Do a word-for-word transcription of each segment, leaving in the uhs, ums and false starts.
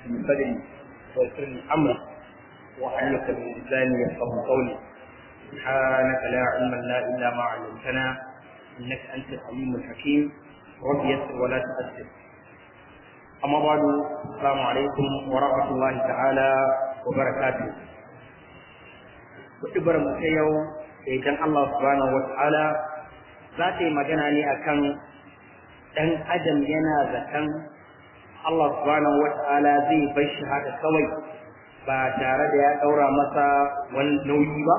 من صدري ويسر لي امري واحلل من لساني يفقهوا قولي سبحانك لا علم لنا الا ما علمتنا انك انت العليم الحكيم رب يسر ولا تؤثر. اما بعد السلام عليكم ورحمه الله تعالى وبركاته. kutubar mu ta yau idan Allah subhanahu wataala za ta yi magana ne akan dan adam yana zaton Allah subhanahu wataala zai bar shi haka kawai ba tare da ya daura masa wani nauyi ba.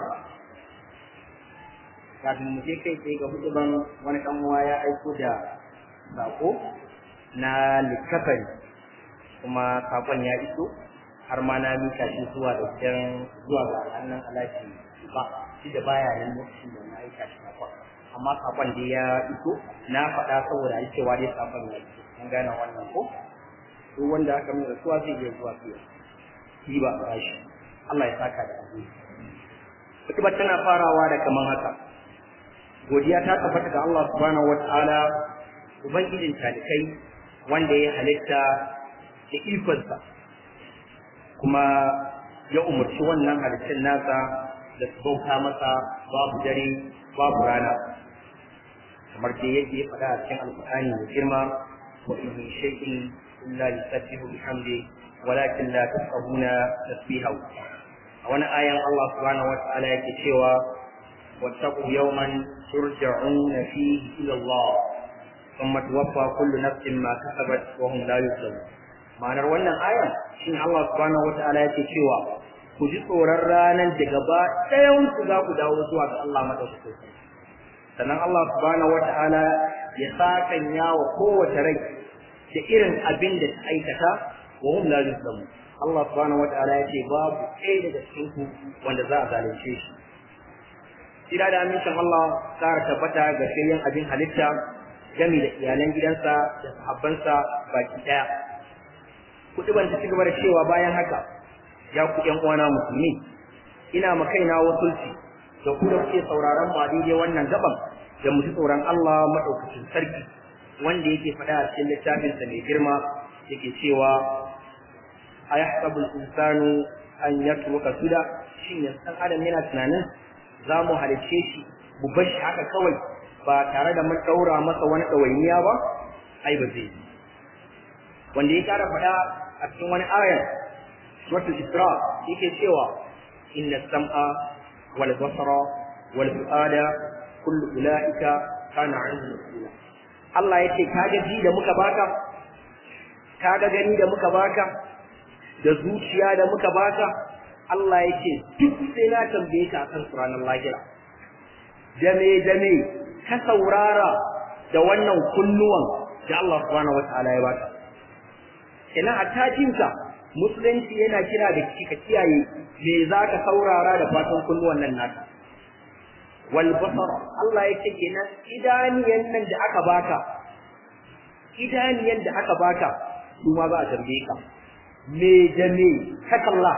Kafin mu je kai sai ga hutuban wani dan uwa ya aiko da sako na likafari kuma sakon ya iso har ma na mika shi zuwa da gidan zuwa ga annan alaji ba shi da baya nan lokacin da na aika shi sakon amma sakon da ya iso na faɗa saboda ai cewa dai sakon ya iso an gane wannan ko duk wanda aka mai rasuwa zai iya zuwa fiye shi ba a shi Allah ya saka da abu. Kutuba tana farawa da kaman haka. Godiya ta tabbata ga Allah subhanahu wataala ubangijin talikai wanda ya halitta da ikonsa kuma ya umarci wannan halittun nasa da su bauta masa babu dare babu rana kamar da yadda ya faɗa a cikin alƙur'ani mai girma wa in min shay'in illa yusabbihu bihamdi walakin la tafqahuna tasbihahu. A wani ayan Allah subhanahu wa ta'ala yake cewa wattaqu yawman turja'una fihi ila Allah thumma tuwaffa kullu nafsin ma kasabat wa hum la yuzlamun. Ma'anar wannan ayan shine Allah subhanahu wataala yake cewa ku ji tsoron ranar da gaba ɗayan ku za ku dawo zuwa ga Allah madaukakin. Sannan Allah subhanahu wataala ya sakanya wa kowace rai da irin abin da ta aikata wa hum la yuzlamun. Allah subhanahu wataala yace babu ɗaya daga cikin ku wanda za a zalunce shi. Ira da amincin Allah tsara tabbata ga shayyan abin halitta gami da iyalan gidansa da sahabbansa baki ɗaya. Kutuban ta cigaba da cewa bayan haka ya ku ƴan uwana musulmi ina ma kaina wasulci da ku da kuke sauraron mu a daidai wannan gaban da mu ji tsoron Allah madaukakin sarki wanda yake faɗa a cikin littafin sa mai girma yake cewa ayahsabu al-insanu an yatruka suda, shin yanzu dan adam yana tunanin za mu halicce shi mu bar shi haka kawai ba tare da mun daura masa wani ɗawainiya ba? Ai ba zai. Wanda ya kara faɗa a cikin wani ayar suratul Isra yake cewa inna sam'a wal basara wal fuada kullu ulaika kana 'inda mas'ula. Allah yace kaga ji da muka baka, kaga gani da muka baka, da zuciya da muka baka, Allah yace duk sai na tambaye ka akan ranar lahira. Dame dame ka saurara da wannan kunnuwan da Allah subhanahu wataala ya baka. Ina a tajinka musulunci yana kira da ka kiyaye me zaka saurara da fatan kunnuwan nan naka. Wal basar Allah yake kenan idaniyan nan da aka baka, idaniyan da aka baka kuma za a tambaye ka me da me ka kalla.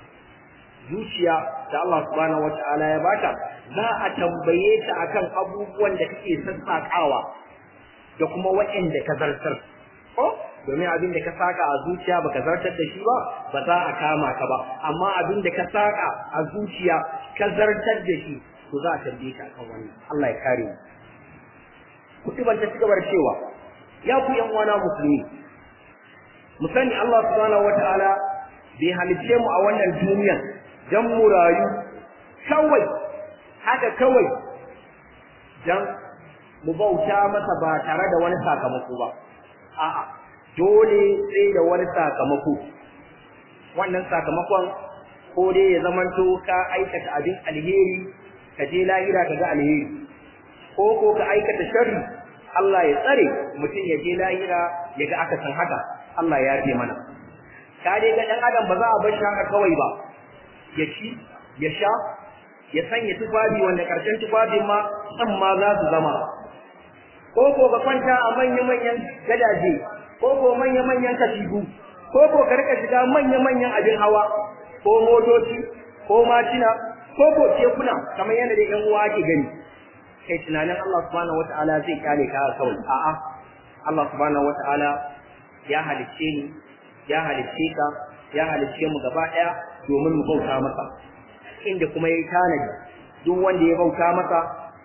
Zuciya da Allah subhanahu wataala ya baka za a tambaye ta akan abubuwan da kake sassaƙawa da kuma waɗanda ka zartar ko domin abin da ka saka a zuciya baka zartar da shi ba ba za a kama ka ba, amma abin da ka saka a zuciya ka zartar da shi to za a tambaye ka akan wannan. Allah ya kare mu. Kutuban ta cigaba da cewa ya ku yan uwana musulmi mu sani Allah subhanahu wataala bai halicce mu a wannan duniyar dan mu rayu kawai haka kawai dan mu bauta masa ba tare da wani sakamako ba. A'a, dole sai da wani sakamako. Wannan sakamakon ko dai ya zamanto ka aikata abin alheri ka je lahira ka ga alheri, ko ko ka aikata sharri Allah ya tsare mutum ya je lahira ya ga aka san haka. Allah ya yafe mana. Ka dai ga dan adam ba za a bar shi haka kawai ba, ya ci ya sha ya sanya tufafi wanda karshen tufafin ma san ma za su zama, ko ko ka kwanta a manya-manyan gadaje, ko ko manya-manyan katifu, ko ko ka rika shiga manya-manyan abin hawa, ko motoci, ko macina, ko ko tekuna kamar yadda da ƴan uwa ke gani. Kai tunanin Allah subhanahu wataala zai kyale ka kawai? A'a, Allah subhanahu wataala ya halicce ni ya halicce ka ya halicce mu gaba daya domin mu bauta masa inda kuma yayi tanadi duk wanda ya bauta masa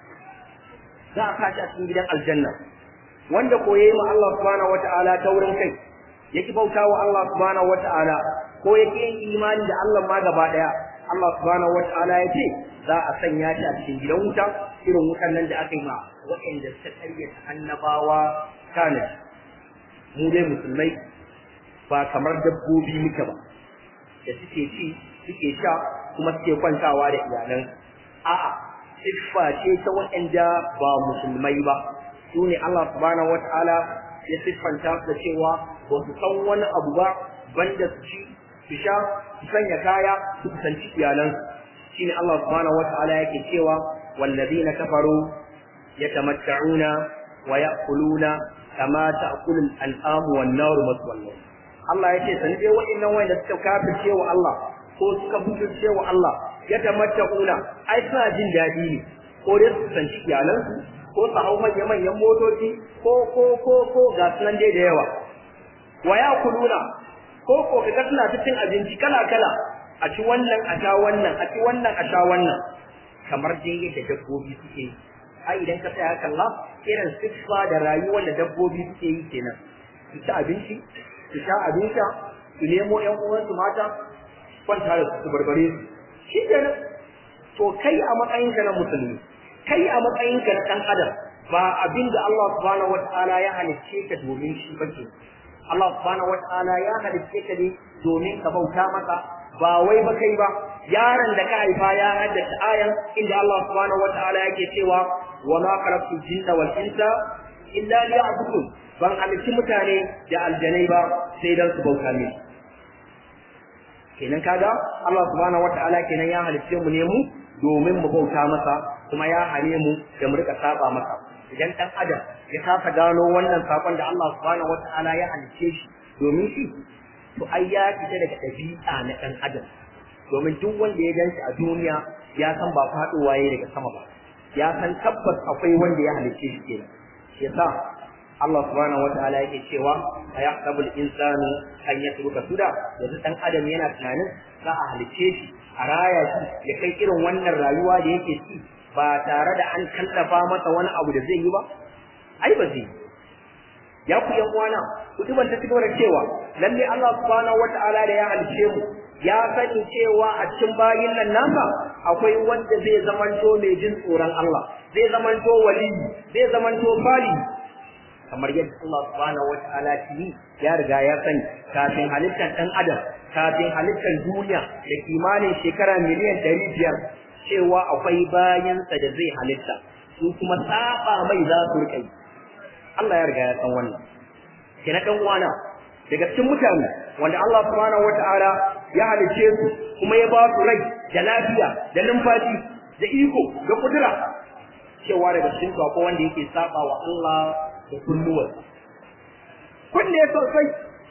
za a kashi a cikin gidan aljanna wanda ko yayi ma Allah subhanahu wataala taurin kai yake bauta wa Allah subhanahu wataala ko yake yin imani da Allah ma gaba daya Allah subhanahu wataala yace za a sanya shi a cikin gidan wuta irin wutan nan da aka yi ma waɗanda suka karyata annabawa kana mu dai musulmai ba kamar dabbobi muke ba da suke ci suke sha kuma suke kwantawa da iyalan a'a siffa ce ta waɗanda ba musulmai ba su ne Allah subhanahu wataala ya siffanta su da cewa ba su san wani abu ba banda su ci su sha su sanya kaya su kusanci iyalansu shine Allah subhanahu wataala yake cewa wallazina kafaru yatamatta'una wa ya'kuluna kama ta'kulu al-an'amu wan-nar maswallahu Allah yace san dai wa'annan wanda suka kafirce wa Allah ko suka butulce wa Allah yatamatta'una ai suna jin dadi ne ko dai su sanci iyalansu ko su hau manyan manyan motoci ko ko ko ko ga sunan dai da yawa wa ya'kuluna ko ko kaga suna cin abinci kala kala a ci wannan a sha wannan a ci wannan a sha wannan kamar dai yadda dabbobi suke ai idan ka tsaya kalla irin siffa da rayuwar da dabbobi suke yi kenan su ci abinci su sha abinci su nemo ƴan uwansu mata kwanta da su barbare su shi kenan to kai a matsayinka na musulmi kai a matsayinka na ɗan adam ba abinda Allah subhanahu wataala ya halicce ka domin shi bace Allah subhanahu wataala ya halicce ka ne domin ka bauta masa ba wai ba kai ba yaron da ka haifa ya haddace ayan inda Allah subhanahu wataala yake cewa wa ma khalaqtul jinna wal insa illa liya'budun ban halicci mutane da aljanai ba sai dan su bauta ne kenan kaga Allah subhanahu wataala kenan ya halicce mu ne mu domin mu bauta masa kuma ya hane mu da mu rika saba masa idan dan adam ya kasa gano wannan sakon da Allah subhanahu wataala ya halicce shi domin shi to ai ya fita daga dabi'a na dan adam domin duk wanda ya ganshi a duniya ya san ba faduwa yayi daga sama ba ya san tabbas akwai wanda ya halicce shi kenan shi yasa Allah subhanahu wataala yake cewa ayahsabul insanu an yatruka suda yanzu dan adam yana tunanin za a halicce shi a raya shi ya kai irin wannan rayuwa da yake ci ba tare da an kallafa masa wani abu da zai yi ba ai ba zai ya ku yan uwana ku duban ta cigaba da cewa lalle Allah subhanahu wataala da ya halicce mu ya sani cewa a cikin bayin nan nasa akwai wanda zai zamanto mai jin tsoron Allah zai zamanto wali zai zamanto fali kamar yadda Allah subhanahu wataala tini ya riga ya sani kafin halittar dan adam kafin halittar duniya da kimanin shekara miliyan ɗari biyar cewa akwai bayansa da zai halitta su kuma saba mai za su rika yi Allah ya riga ya san wannan kina dan uwana daga cikin mutane wanda Allah subhanahu wataala ya halice su kuma ya ba su rai da lafiya da numfashi da iko da kudura cewa daga cikin su akwai wanda yake saba wa Allah da kulluwar kunne sosai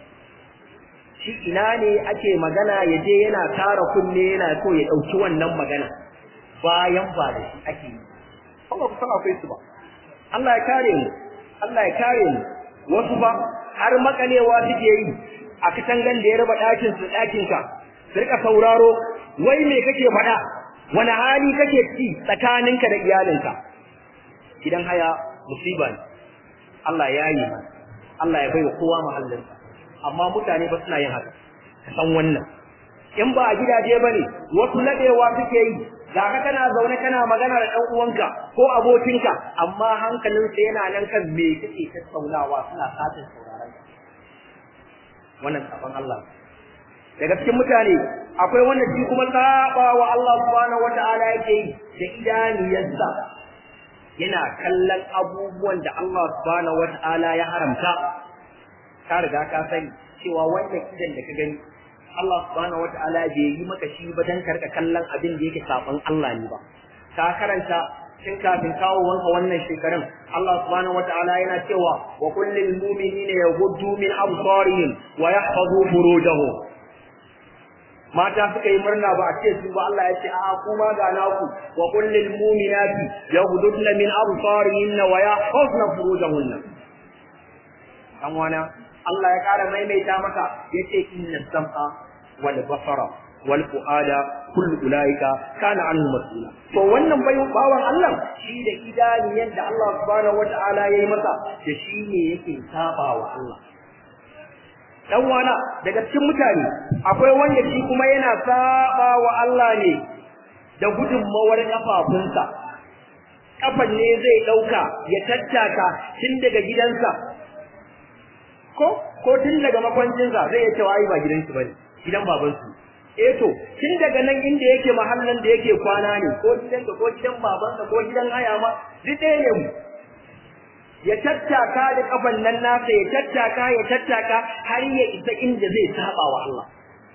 shi ina ne ake magana yaje yana tara kunne yana so ya dauki wannan magana bayan ba da shi ake yi Allah ku san akwai su ba Allah ya kare mu Allah ya kare mu wasu ba har makalewa suke yi a katangan da ya raba dakin su dakin ka su rika sauraro wai me kake faɗa wani hali kake ci tsakaninka da iyalinka idan haya musiba ne Allah ya yi Allah ya bai wa kowa mahallinsa amma mutane ba suna yin haka ka san wannan in ba a gidaje bane wasu ladewa suke yi ga ka kana zaune kana magana da dan uwanka ko abokinka amma hankalinsa yana nan kan me kake tattaunawa suna satin sauraron wannan sabon Allah daga cikin mutane akwai wanda shi kuma saba wa Allah subhanahu wataala yake yi da idaniyarsa yana kallon abubuwan da Allah subhanahu wataala ya haramta ka riga ka sani cewa wannan idan da ka gani Allah subhanahu wataala bai yi maka shi ba dan karka kallon abin da yake saban Allah ne ba ka karanta tun kafin kawo wanka wannan shekarun Allah subhanahu wataala yana cewa wa kullil mu'minina yaghuddu min absarihim wa yahfazu furujahum mata suka yi murna ba a ce su ba Allah ya ce a kuma ga naku wa kullil mu'minati yaghudduna min absarihinna wa yahfazna furujahunna dan wana Allah ya ƙara maimaita maka yace inna sam'a wal basara wal fuada kullu ulaika kana anhu mas'ula. To wannan bayin bawan Allah shi da idaniyan da Allah subhanahu wata'ala yayi masa da shi ne yake saba wa Allah. Dan wana daga cikin mutane akwai wanda shi kuma yana saba wa Allah ne da gudunmawar kafafunsa. Kafan ne zai dauka ya tattaka tun daga gidansa ko ko tun daga makwancinsa zai ce wai ba gidansu bane gidan babansu. Eh to tun daga nan inda yake mahallan da yake kwana ne ko gidan ko gidan babansa ko gidan haya ma duk ɗaya ne mu ya tattaka da kafan nan nasa ya tattaka ya tattaka har ya isa inda zai saba wa Allah.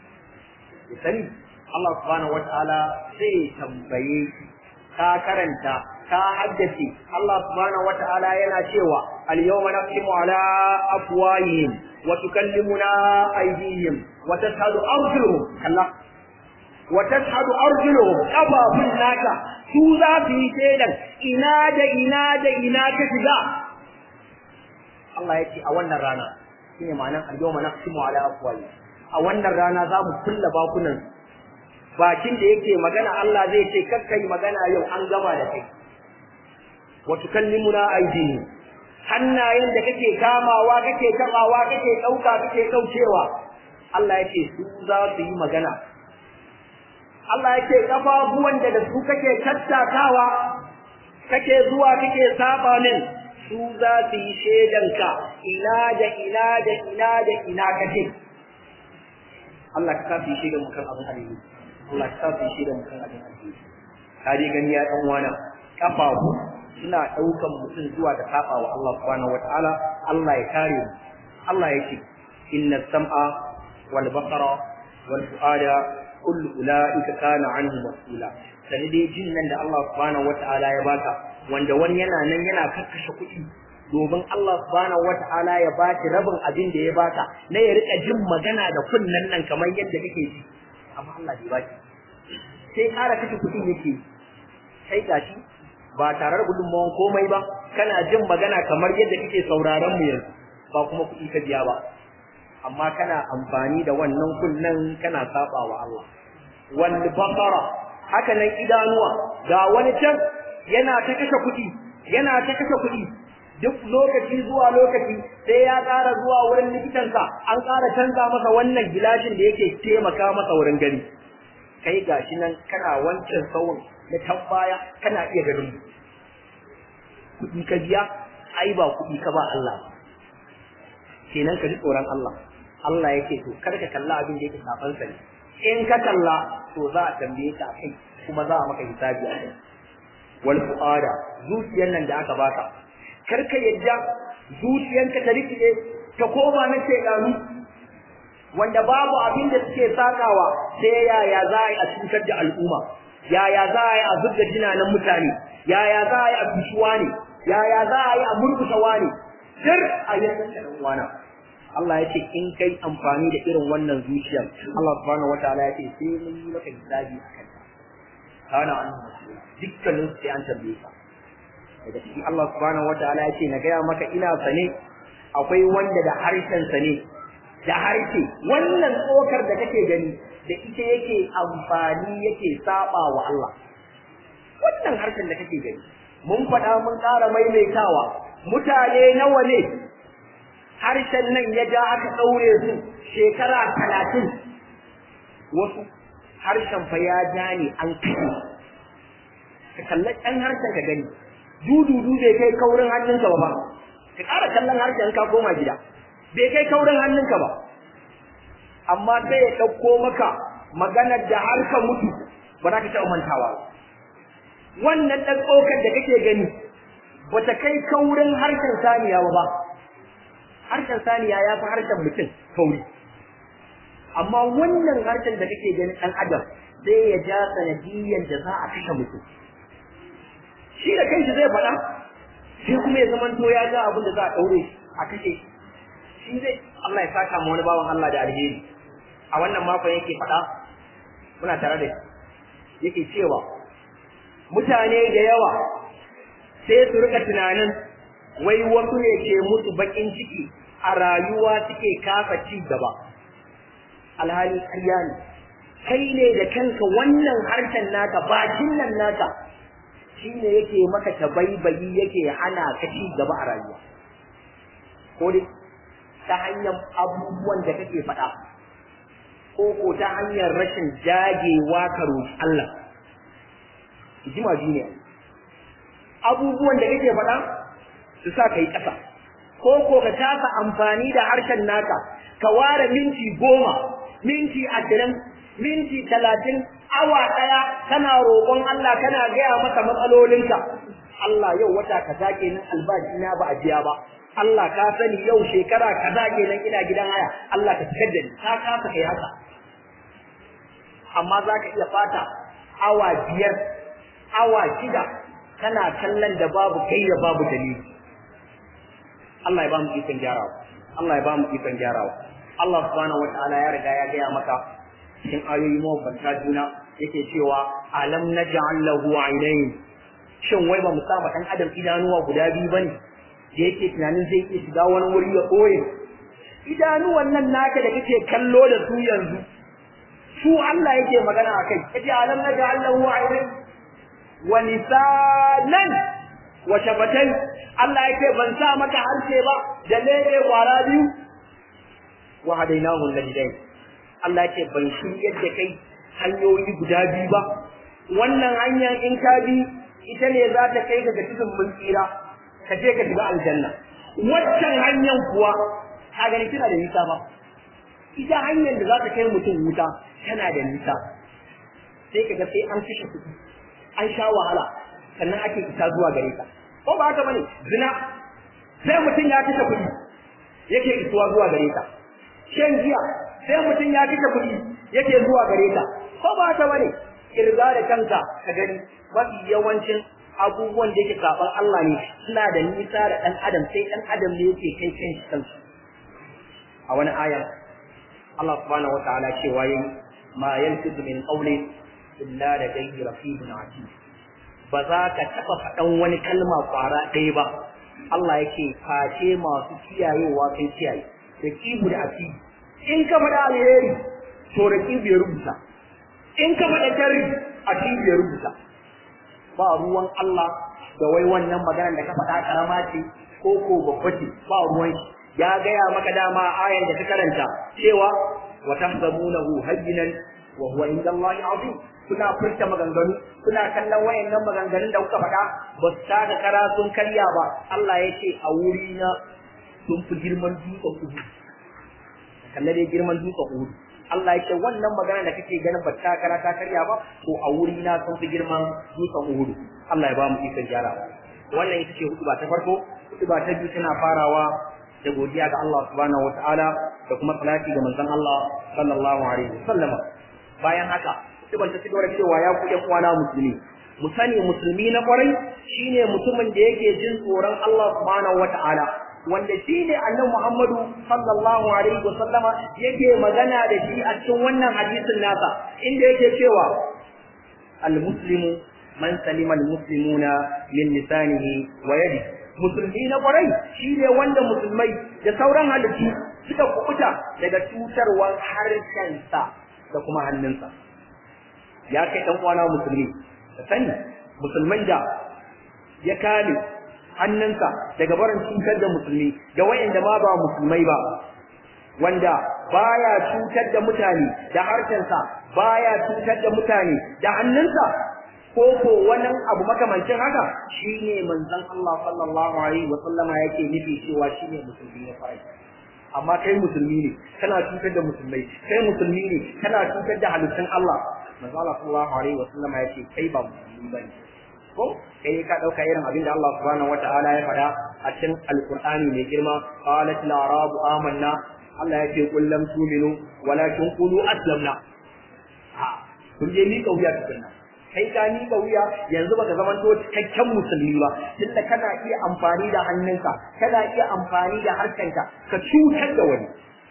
Ya sani Allah subhanahu wataala zai tambaye ka karanta ka haddace Allah subhanahu wataala yana cewa al-yawma naqtimu ala afwahihim wa tukallimuna aydihim wa tashhadu arjuluhum Allah wa tashhadu arjuluhum qabahun naka su za su yi shaidan ina da ina da ina ka shiga. Allah yake a wannan rana shine ma'anar al-yawma naqtimu ala afwahihim. A wannan rana za mu kulla bakunan bakin da yake magana Allah zai ce kakkai magana yau an gama da kai. Wa tukallimuna aydihim hannayen da kake kamawa kake tabawa kake dauka kake daukewa Allah yake su za su yi magana. Allah yake kafafuwan da su kake tattakawa kake zuwa kake saba min su za su yi shedanka ina da ina da ina da ina kake. Allah ka kafi shedan mu kan abin alheri. Allah ka kafi shedan mu kan abin alheri. Kaje gani ya dan wana kafafu suna daukan mutum zuwa da saba wa Allah subhanahu wataala. Allah ya kare mu. Allah yake inna sam'a wal basara wal fuada kullu ulaika kana anhu mas'ula. Sai dai jinnan da Allah subhanahu wataala ya baka wanda wani yana nan yana kakkashe kuɗi domin Allah subhanahu wataala ya baki rabin abin da ya baka na ya rika jin magana da kunnan nan kamar yadda kake ji amma Allah bai baki sai ƙara kashe kuɗi yake sai gashi ba tare da gudunmawan komai ba kana jin magana kamar yadda kake sauraron mu yanzu ba kuma kuɗi ka biya ba amma kana amfani da wannan kunnan kana saba wa Allah. Wal basara haka nan idanuwa ga wani can yana ta kashe kuɗi yana ta kashe kuɗi duk lokaci zuwa lokaci sai ya ƙara zuwa wurin likitansa an ƙara canza masa wannan gilashin da yake taimaka masa wurin gani. Kai gashi nan kana wancan sauyin na tambaya kana iya ganin kuɗi ka biya ai ba kuɗi ka ba Allah kenan ka ji tsoron Allah. Allah yake to kar ka kalla abin da yake safan sa ne in ka kalla to za a tambaye ka kai kuma za a maka hisabi a kai. Wal fuada zuciyar nan da aka baka kar ka yadda zuciyanka ta rikide ta koma na shedanu wanda babu abin da suke sakawa sai yaya za a yi a cutar da al'umma, yaya za a yi a zubda jinanan mutane, yaya za a yi a tushuwa ne, yaya za a yi a murkusa wani sir a yankin da wana. Allah ya ce in kai amfani da irin wannan zuciyar Allah subhanahu wataala ya ce sai mun yi maka hisabi a kanta. Kana an dukkanin sai an tambaye ka. Daga cikin Allah subhanahu wataala ya ce na gaya maka ina sane akwai wanda da harshen sa ne da harshe wannan tsokar da kake gani da ita yake amfani yake saba wa Allah. Wannan harshen da kake gani mun faɗa mun ƙara maimaitawa mutane nawa ne harshen nan ya ja aka ɗaure su shekara talatin wasu harshen fa ya ja ne an kashe ka kalla ɗan harshen ka gani dududu bai kai kaurin hannunka ba ba ka ƙara kallon harshen ka koma gida bai kai kaurin hannunka ba amma sai ya ɗauko maka maganar da har ka mutu ba za ka taɓa mantawa wannan ɗan tsokar da kake gani ba ta kai kaurin harshen saniya ba harshen saniya ya fi harshen mutum kauri amma wannan harshen da kake gani ɗan adam sai ya ja sanadiyyar da za a kashe mutum shi da kanshi zai faɗa sai kuma ya zamanto ya ga abin da za a ɗaure a kashe shi zai Allah ya saka ma wani bawan Allah da alheri a wannan makon yake faɗa muna tare da shi yake cewa mutane da yawa sai su rika tunanin wai wasu ne ke musu bakin ciki a rayuwa suke kafa ci gaba alhali ƙarya ne kai ne da kanka wannan harshen naka bakin nan naka shine yake maka tabaibayi yake hana ka ci gaba a rayuwa ko dai ta hanyar abubuwan da kake faɗa ko ko ta hanyar rashin jagewa ka roƙi Allah jima ne abubuwan da kake faɗa su sa ka yi ƙasa ko ko ka tasa amfani da harshen naka ka ware minti goma minti ashirin minti talatin awa ɗaya kana roƙon Allah kana gaya masa matsalolinka Allah yau wata kaza kenan albashi na ba a biya ba Allah ka sani yau shekara kaza kenan ina gidan haya Allah ka fitar da ni ka kasa kai haka amma zaka iya fata awa biyar awa shida kana kallon da babu kai da babu dalili Allah ya ba mu ikon gyarawa Allah ya ba mu ikon gyarawa Allah subhanahu wataala ya riga ya gaya maka cikin ayoyi mabambanta juna yake cewa alam naj'al lahu aynayn shin wai ba mu sa ma dan adam idanuwa guda biyu bane da yake tunanin zai iya shiga wani wuri ya koye idanuwan nan naka da kake kallo da su yanzu su Allah yake magana akai yace alam naj'al lahu aynayn wa lisanan wa shafatayn Allah yake ban sa maka harshe ba da lele kwara biyu wa hadainahu najdain Allah yake ban shiryar da kai hanyoyi guda biyu ba wannan hanyar in ka bi ita ne za ta kai ka ga cikin mun tsira ka je ka shiga aljanna waccan hanyar kuwa ka gani tana da nisa ba ita hanyar da za ta kai mutum wuta tana da nisa sai ka ga sai an kashe kuɗi an sha wahala sannan ake isa zuwa gare ka ko ba haka bane zina sai mutum ya kashe kuɗi yake isuwa zuwa gare ka shan giya sai mutum ya kashe kuɗi yake zuwa gare ka ko ba haka bane kirga da kanka ka gani mafi yawancin abubuwan da yake saban Allah ne suna da nisa da dan adam sai dan adam ne yake kai kan shi kansu a wani aya Allah subhanahu wataala cewa yayi ma yantiqu min qawli illa ladayhi raqibun atid ba za ka taba faɗan wani kalma kwara ɗaya ba Allah yake face masu kiyayewa kai kiyaye da kibu da atid in ka faɗa alheri to raqibu ya rubuta in ka faɗa sharri atid ya rubuta ba ruwan Allah da wai wannan maganar da ka faɗa karama ce ko ko babba ce ba ruwan ya gaya maka dama ayan da ta karanta cewa wa tahsabunahu hayyinan wa huwa inda Allah azim kuna furta maganganu kuna kallon wayannan maganganun da kuka faɗa ba su taka kara sun karya ba Allah ya ce a wuri na sun fi girman dutsen Uhud kalle dai girman dutsen Uhud Allah ya ce wannan magana da kake ganin ba ta kara ta karya ba to a wuri na sun fi girman dutsen Uhud Allah ya ba mu ikon gyara wannan ita ce hutuba ta farko hutuba ta biyu tana farawa da godiya ga Allah subhanahu wataala da kuma salati ga manzon Allah sallallahu alaihi wasallam bayan haka hutuban ta cigaba da cewa ya ku ƴan uwana musulmi mu sani musulmi na kwarai shine mutumin da yake jin tsoron Allah subhanahu wataala wanda shi ne annabi Muhammadu sallallahu alaihi wa sallama yake magana da shi a cikin wannan hadisin nasa inda yake cewa al-muslimu man salima al-muslimuna min lisanihi wa yadihi musulmi na kwarai shi ne wanda musulmai da sauran halittu suka kubuta daga cutarwar harshensa da kuma hannunsa ya kai dan uwana musulmi da sani musulman da ya kame hannunsa daga barin cutar da musulmi da wayanda ma ba musulmai ba wanda baya cutar da mutane da harshensa baya cutar da mutane da hannunsa ko ko wani abu makamancin haka shine manzon Allah sallallahu alaihi wa sallama yake nufi cewa shine musulmi ya fara amma kai musulmi ne kana cutar da musulmai kai musulmi ne kana cutar da halittun Allah manzon Allah sallallahu alaihi wa sallama yake kai ba musulmi bane ko kai ka dauka irin abin da Allah subhanahu wataala ya faɗa a cikin alqur'ani mai girma qalat al-arabu amanna Allah yake kullam tu'minu walakin qulu aslamna ha kun je ni kauya tukunna kai ka ni kauya yanzu baka zamanto cikakken musulmi ba tunda kana iya amfani da hannunka kana iya amfani da harshenka ka cutar da wani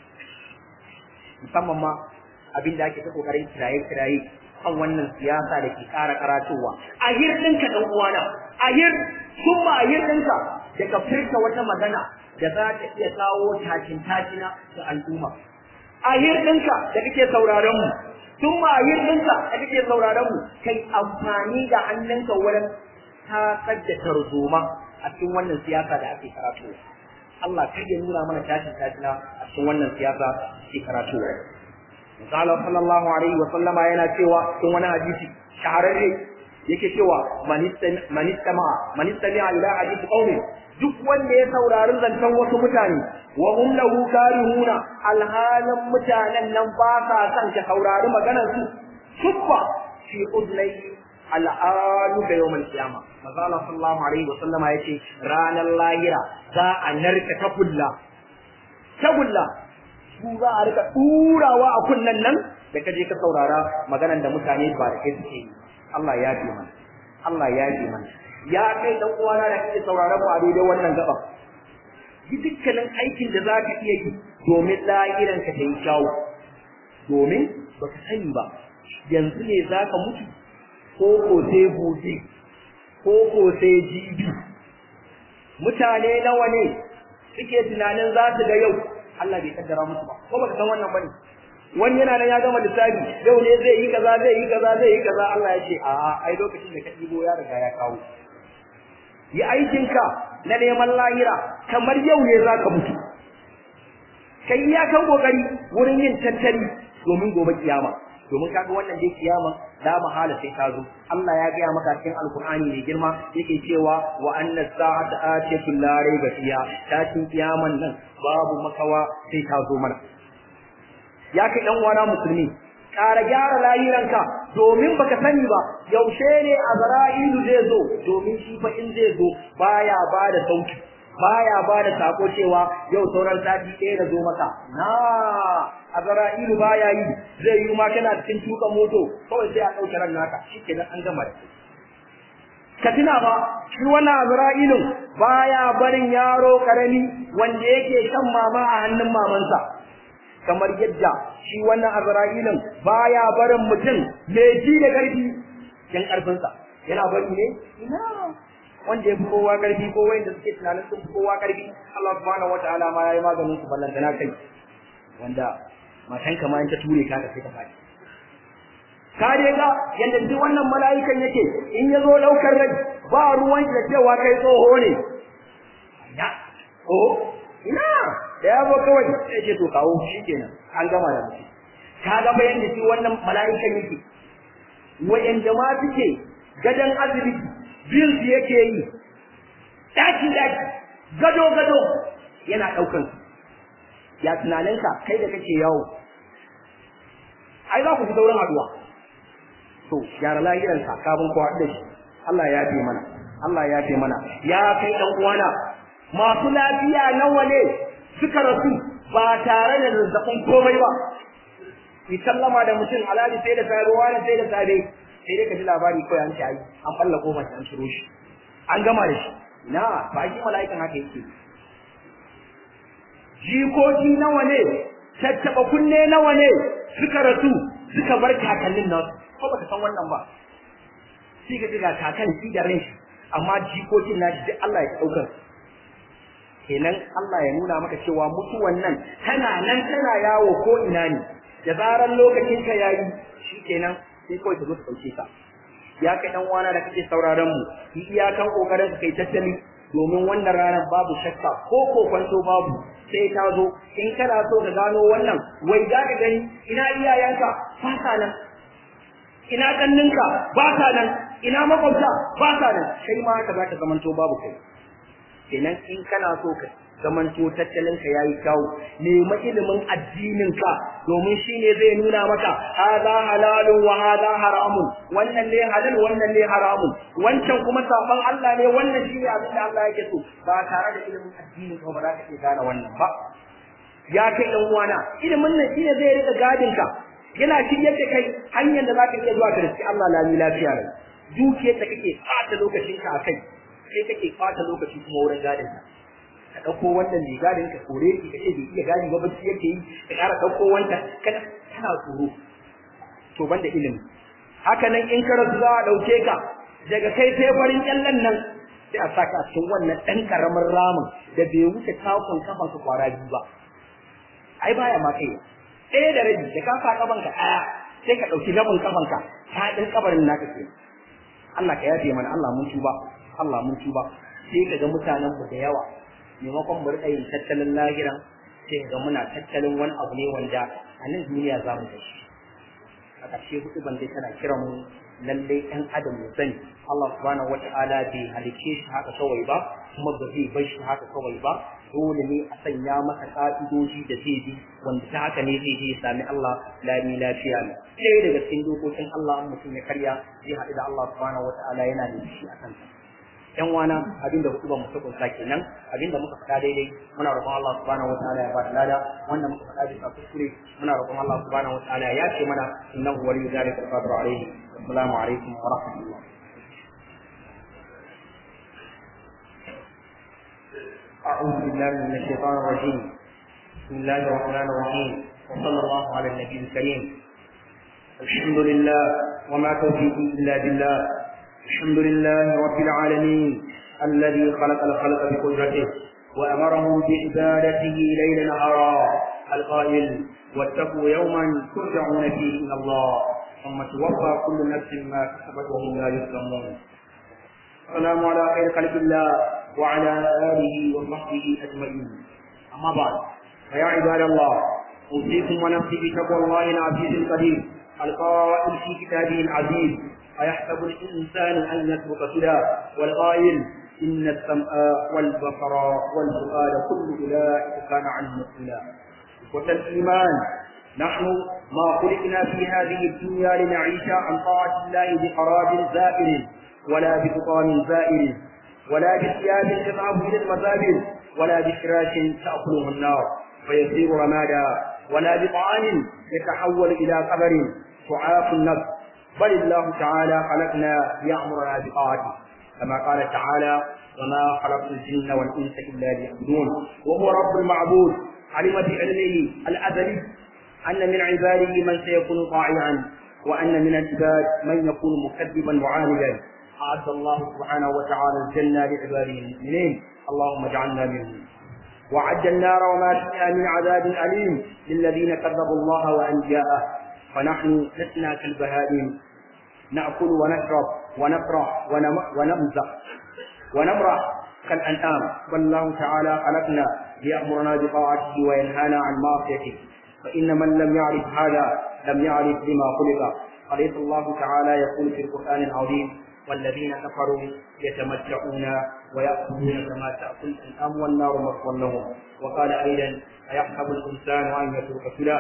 musamman ma abin da ake ta kokarin kiraye kiraye kan wannan siyasa da ke ƙara karatowa a hirɗinka ɗan uwana a hir kuma a hirɗinka da ka furta wata magana da za ta iya kawo tashin tashina ga al'umma. A hirɗinka da kake sauraron mu, tun ma hirɗinka da kake sauraron mu, kai amfani da hannunka wurin takar da tarzoma a cikin wannan siyasa da ake karatu. Allah kai ya nuna mana tashin tashina a cikin wannan siyasa da ake karatu. Misali sallallahu alaihi wa sallama yana cewa cikin wani hadisi shahararre yake cewa manistama manistami'a ila hadith qaumi, duk wanda ya saurari zancen wasu mutane wa hum lahu karihuna, alhalan mutanen nan ba sa son ka saurari maganar su, subba fi udnai al'adu da yawmal qiyama. manzo Allah sallallahu alaihi wa sallama yace ranar lahira za a narka tagulla tagulla su za a rika turawa a kunnan nan da kaje ka saurara maganar da mutane ba da kai suke yi. Allah ya ji mana, Allah ya ji mana. Ya kai dan uwana da kake sauraron mu a daidai wannan gaba, yi dukkanin aikin da zaka iya yi domin lahiran ka tayi kyawu, domin baka sani ba yanzu ne zaka mutu ko ko sai gobe ko ko sai jibi. Mutane nawa ne suke tunanin za su ga yau, Allah bai kaddara musu ba, ko baka san wannan bane. Wani yana nan ya gama lissafi, yau ne zai yi kaza zai yi kaza zai yi kaza, Allah ya ce a'a ai lokacin da ka ɗibo ya riga ya kawo. Yi aikinka na neman lahira kamar yau ne za ka mutu, kai iyakan kokari wurin yin tattali domin gobe kiyama, domin kaga wannan dai kiyama da mahala sai ta zo. Allah ya gaya maka cikin alkur'ani mai girma yake cewa wa anna sa'ata atiyatu la rayba fiha, tashin kiyaman nan babu makawa sai ta zo mana. Ya kai ɗan uwana musulmi, ƙara gyara lahiranka domin baka sani ba yaushe ne Azra'ilu zai zo, domin shi fa in zai zo baya bada sauki, baya bada sako cewa yau sauran sati ɗaya da zo maka. Na Azra'ilu baya yi, zai yi ma kana cikin tuka moto kawai sai a ɗauke ran naka, shikenan an gama. Ka tuna ba shi wannan Azra'ilun baya barin yaro karami wanda yake shan mama a hannun mamansa, kamar yadda shi wannan Azra'ilin baya barin mutum mai ji da karfi kin karfinsa, yana bari ne ina wanda ya fi kowa karfi ko wanda suke tunanin sun fi kowa karfi. Allah subhanahu wataala ma yayi maganin su ballantana kai wanda matan ka ma in ta ture ka ka sai ka faɗi. Ka dai ga yanda duk wannan mala'ikan yake in ya zo daukar rai ba ruwan da cewa kai tsoho ne ya oh ina da ya zo kawai sai ce to kawo shikenan an gama da mutum. Ka ga bayan da shi wannan mala'ikan yake wa'anda ma suke gadan asibiti bil su yake yi daki daki gado gado yana daukan su. Ya tunaninka kai da kake yawo ai za ku fi sauran haduwa, to gyara lahiranka kafin ku haɗu da shi. Allah ya fi mana, Allah ya fi mana. Ya kai dan uwana, masu lafiya nawa ne suka rasu ba tare da zazzabin komai ba? Ki sallama da mutum alali sai da safe, wani sai da safe, sai dai ka ji labari kawai an ce ai an falla goma an shiro shi an gama da shi. Na ba shi mala'ikan haka yake. Jikoki nawa ne, tattaba kunne nawa ne suka rasu suka bar kakannin nasu, ko baka san wannan ba? Sai ka ji ga kakan shi da ran shi, amma jikokin na duk Allah ya ɗaukar. Kenan Allah ya nuna maka cewa mutuwan nan tana nan tana yawo ko ina ne, da zaran lokacin ka yayi shikenan sai kawai ta zo ta dauke ka. Ya kai dan wana da kake sauraron mu, yi iyakan kokarin ka kai tattali domin wannan ranar babu shakka ko kokonto babu sai ta zo. In kana so ka gano wannan, wai za ka gani ina iyayenka ba sa nan, ina kanninka ba sa nan, ina makwabta ba sa nan, kai ma haka za ka zamanto babu kai. Kenan in kana so ka zamanto tattalinka yayi kyau, nema ilimin addininka domin shine zai nuna maka hada halalun wa hada haramun, wannan ne halal wannan ne haramun, wancan kuma saban Allah ne, wannan shine abin da Allah yake so. Ba tare da ilimin addinin ka ba za ka iya gane wannan ba. Ya kai dan uwana, ilimin nan shine zai rika gadin ka, yana shiryar da kai hanyar da za ka iya zuwa ka riski Allah lami lafiya ne. Dukiyar da kake ɓata lokacinka a kai, sai kake ɓata lokaci kuma wurin gadin ka. Ka ɗauko wannan mai gadin ka kore ki kace bai iya gadi ba bacci yake yi, ka ƙara ɗauko wancan kana kana tsoro. To banda ilimi. Haka nan in ka rasu za a ɗauke ka daga kai sai farin ƙyallen nan sai a saka a cikin wannan ɗan ƙaramin ramin da bai wuce takon kafan ka kwara biyu ba ai baya ma kai ɗaya da rabi da ka sa kafan ka ɗaya sai ka ɗauki rabin kafan ka ta ɗin kabarin naka ke Allah ka yafe mana Allah mun tuba Allah mun tuba sai ka ga mutanen mu da yawa maimakon mu riƙa yin tattalin lahiran sai ga muna tattalin wani abu ne wanda a nan duniya za mu da shi a ƙarshe hudu ban dai tana kiran mu lallai ɗan adam mu sani Allah subhanahu wata'ala bai halicce shi haka kawai ba kuma ba zai bar shi haka kawai ba dole ne a sanya masa ka'idoji da zai bi wanda ta haka ne zai je ya sami Allah lami lafiya ne sai daga cikin dokokin Allah mutum ya karya zai haɗu da Allah subhanahu wata'ala yana da shi a kansa yan wana abinda hudu ba mu ta kunsa kenan abinda muka faɗa daidai muna roƙon Allah subhanahu wataala ya bada lada wanda muka faɗa bisa kuskure muna roƙon Allah subhanahu wataala ya ce mana innahu waliyyu dhalika alqadiru alayhi assalamu alaikum wa rahmatullah أعوذ بالله من الشيطان الرجيم بسم الله الرحمن الرحيم وصلى الله على النبي الكريم الحمد لله وما توفيقي إلا بالله الحمد لله رب العالمين الذي خلق الخلق بقدرته وأمرهم بعبادته ليلا نهارا القائل واتقوا يوما ترجعون فيه إلى الله ثم توفى كل نفس ما كسبت وهم لا يظلمون السلام على خير خلق الله وعلى آله وصحبه أجمعين أما بعد فيا عباد الله أوصيكم ونفسي بتقوى الله العزيز القدير القائل في كتابه العزيز أيحسب الإنسان أن يترك سدى والقائل إن السمع والبصر والفؤاد كل أولئك كان عنه مسؤولا إخوة الإيمان نحن ما خلقنا في هذه الدنيا لنعيش عن طاعة الله بقرار زائر ولا بفطام زائر ولا بثياب تذهب إلى المزابل ولا بفراش تأكله النار فيصير رمادا ولا بطعام يتحول إلى قبر تعاف النفس بل الله تعالى خلقنا ليأمرنا بطاعته كما قال تعالى وما خلقت الجن والإنس إلا ليعبدون وهو رب المعبود علم بعلمه الأزلي أن من عباده من سيكون طاعنا وأن من العباد من يكون مكذبا معاندا أعد الله سبحانه وتعالى الجنة لعباده المؤمنين اللهم اجعلنا منهم وعد النار وما فيها من عذاب أليم للذين كذبوا الله وأنبياءه فنحن لسنا كالبهائم نأكل ونشرب ونفرح ونمزح ونمرح كالأنعام بل الله تعالى خلقنا ليأمرنا بطاعته وينهانا عن معصيته فإن من لم يعرف هذا لم يعرف لما خلق أليس الله تعالى يقول في القرآن العظيم والذين كفروا يتمتعون ويأكلون كما تأكل الأنعام والنار مثوى لهم وقال أيضا أيحسب الإنسان أن يترك سدى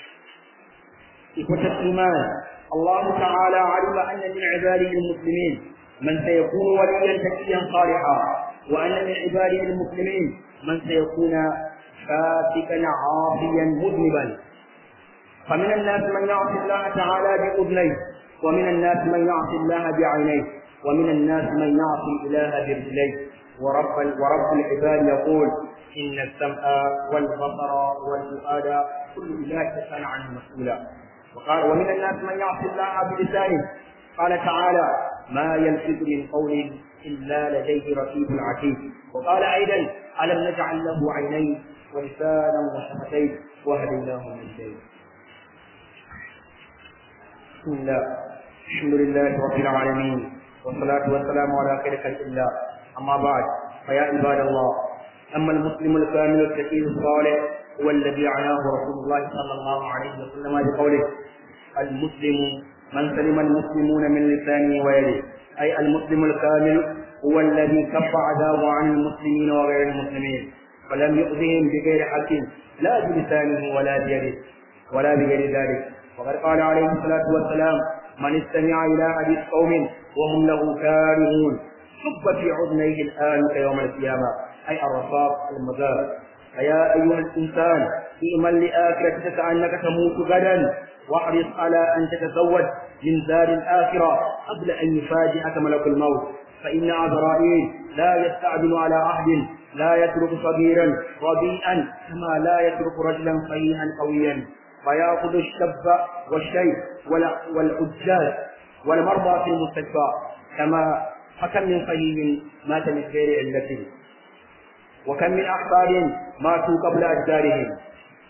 إخوة الإيمان الله تعالى علم أن من عباده المسلمين من سيكون وليا تقيا صالحا وأن من عباده المسلمين من سيكون فاسقا عاصيا مذنبا فمن الناس من يعصي الله تعالى بأذنيه ومن الناس من يعصي الله بعينيه ومن الناس من يعصي الإله برجليه ورب ورب العباد يقول إن السمع والبصر والفؤاد كل أولئك كان عنه مسؤولا وقال ومن الناس من يعصي الله بلسانه قال تعالى ما يلفظ من قول إلا لديه رقيب عتيد وقال أيضا ألم نجعل له عينين ولسانا وشفتين وهديناه النجدين بسم الله الحمد لله رب العالمين والصلاة والسلام على خير خلق الله أما بعد فيا عباد الله أما المسلم الكامل التقي الصالح هو الذي عناه رسول الله صلى الله عليه وسلم بقوله المسلم من سلم المسلمون من لسانه ويده أي المسلم الكامل هو الذي كف عداه عن المسلمين وغير المسلمين ولم يؤذهم بغير حق لا بلسانه ولا بيده ولا بغير ذلك وقد قال عليه الصلاة والسلام من استمع إلى حديث قوم وهم له كارهون صب في عذنيه الآن كيوم القيامة أي الرصاص المزار فيا أيها الإنسان إئمن لآخرتك كأنك تموت غدا واحرص على أن تتزود من دار الآخرة قبل أن يفاجئك ملك الموت فإن عزرائيل لا يستعجل على عهد لا يترك صغيرا رضيئا كما لا يترك رجلا صحيحا قويا فيأخذ الشاب والشيخ والعجاز والمرضى في المستشفى كما فكم من صحيح مات من غير علة، وكم من أحفاد ماتوا قبل أجدادهم.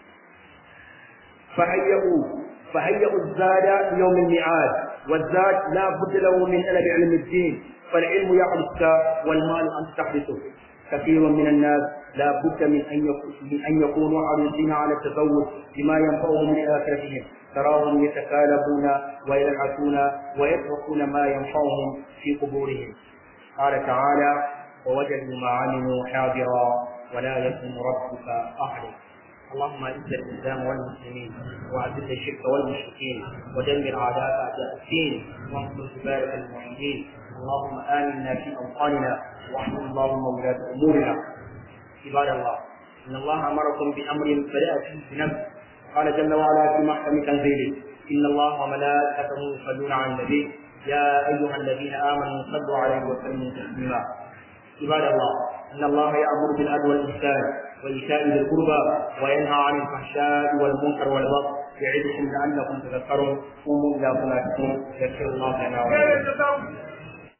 فهيئوا فهيئوا الزاد يوم الميعاد، والزاد لا بد له من طلب علم الدين، فالعلم يحدث والمال أن تحدثه. كثير من الناس لا بد من أن يكونوا حريصين على التزود بما ينفعهم من آخرتهم، تراهم يتكالبون ويلحسون ويتركون ما ينفعهم في قبورهم. قال تعالى: ووجدوا ما عملوا حاضرا ولا يظلم ربك أحدا. اللهم اعز الاسلام والمسلمين واذل الشرك والمشركين ودمر اعداء اعداء الدين وانصر عبادك الموحدين. اللهم امنا في اوطاننا واحفظ اللهم ولاة امورنا. عباد الله، ان الله امركم بامر بدا فيه بنفسه، قال جل وعلا في محكم تنزيله: ان الله وملائكته يصلون على النبي يا ايها الذين امنوا صلوا عليه وسلموا تسليما. عباد الله، ان الله يامر بالعدل والاحسان وايتاء ذي القربى وينهى عن الفحشاء والمنكر والبغي يعظكم لعلكم تذكرون. قوموا الى صلاتكم يغفر الله لنا ولكم.